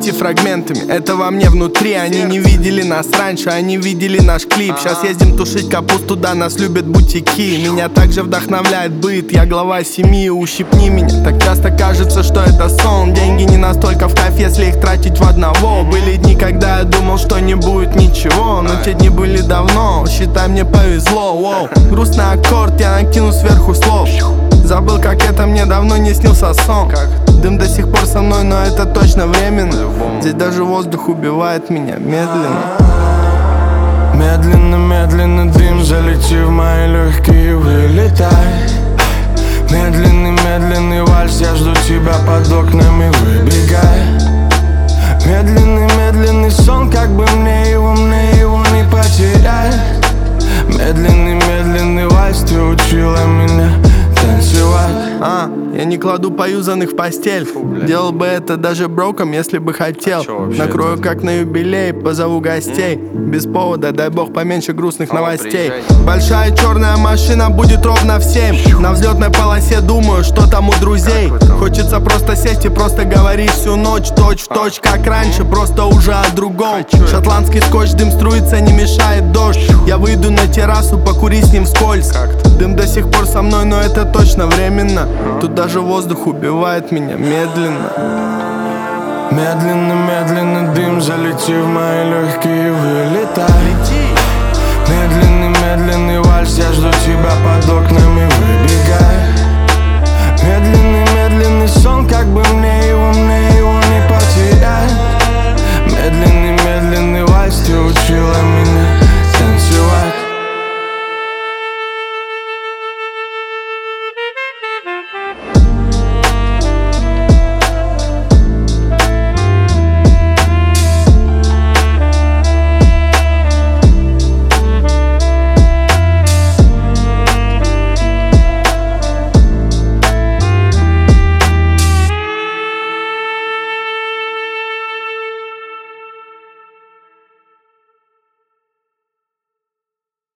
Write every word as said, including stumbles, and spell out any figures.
новости фрагментами. Это во мне внутри. Они не видели нас раньше, они видели наш клип. Сейчас ездим тушить капусту, да, нас любят бутики. Меня также вдохновляет быт, я глава семьи, ущипни меня. Так часто кажется, что это сон. Деньги не настолько в кайф, если их тратить в одного. Были дни, когда я думал, что не будет ничего, но те дни были давно, считай, мне повезло. Воу. Грустный аккорд, я накину сверху слов. Забыл, как это, мне давно не снился сон. Дым до сих пор со мной, но это точно временно. Здесь даже воздух убивает меня медленно. Медленно, медленно дым, залети в мои легкие, вылетай. Медленный, медленный вальс, я жду тебя под окнами, выбегай. Медленный, медленный сон, как бы мне его, мне его не потерять. Медленный, медленный вальс, ты учила меня танцевать. А, я не кладу поюзанных в постель. Делал бы это даже броком, если бы хотел. Накрою как на юбилей, позову гостей. Без повода, дай бог, поменьше грустных новостей. Большая черная машина будет ровно в семь. На взлетной полосе думаю, что там у друзей. Хочется просто сесть и просто говорить всю ночь. Точь в точь, как раньше, просто уже о другом. Шотландский скотч, дым струится, не мешает дождь. Я выйду на террасу, покури с ним вскользь. Дым до сих пор со мной, но это точно временно. Тут даже воздух убивает меня медленно. Медленно, медленно дым, залети в мои легкие, вылетай. Медленный, медленный вальс, я жду тебя под окнами, выбегай.